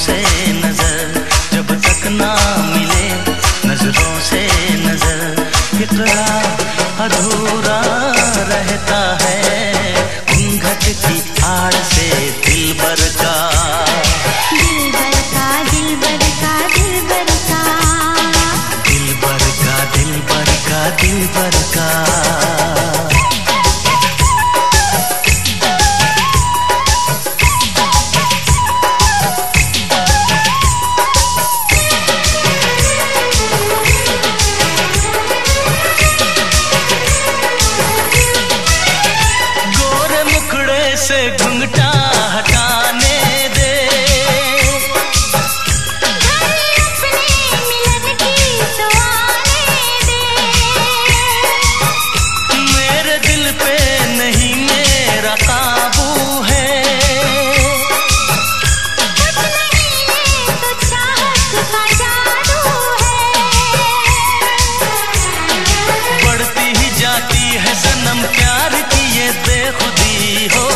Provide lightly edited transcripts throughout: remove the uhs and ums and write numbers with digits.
से नजर, जब तक ना मिले नजरों से नजर, इकरार अधूरा रहता है घूंघट की आड़ से दिलबर का। दिलबर का दिलबर का दिलबर का, दिलबर का दिलबर का दिलबर का। से घुंघटा हटाने दे, अपने मिलन की तो आने दे। मेरे दिल पे नहीं मेरा काबू है, कुछ नहीं तो चाहत का जादू है। बढ़ती ही जाती है सनम प्यार की ये बेखुदी हो।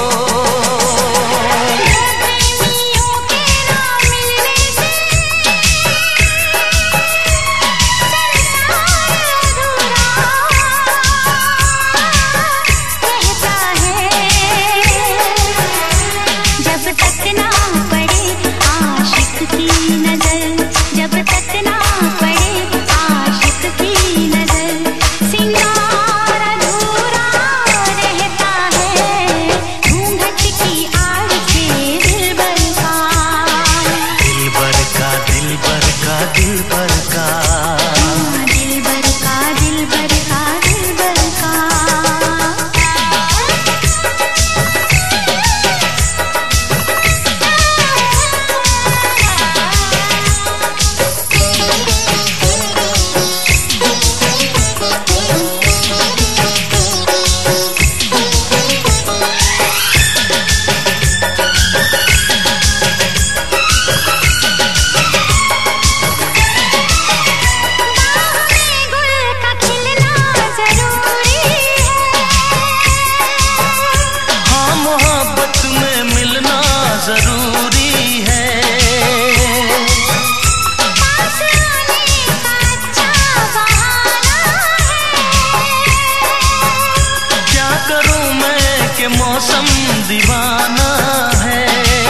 मौसम दीवाना है,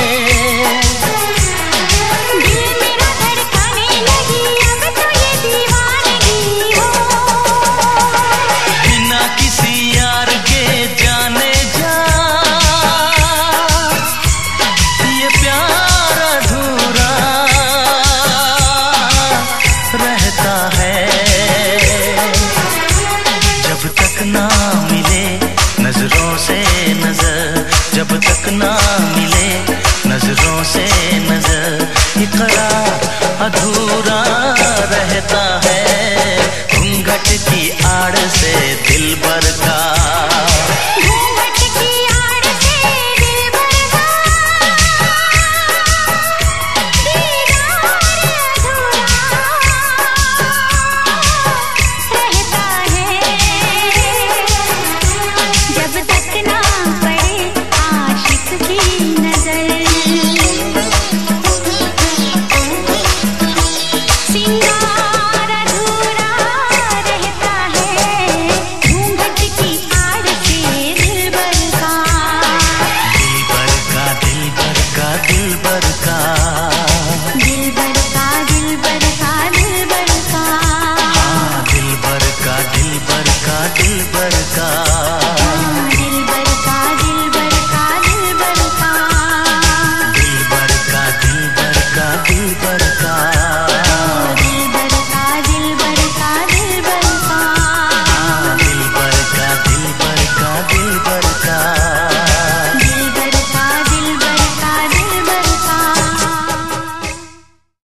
दिल मेरा धड़कने लगी अब तो ये दीवानगी हो। बिना किसी यार के जाने जा ये प्यार अधूरा रहता है, जब तक ना मिले नजरों से नजर, जब तक ना मिले नजरों से नजर, इकरार अधूरा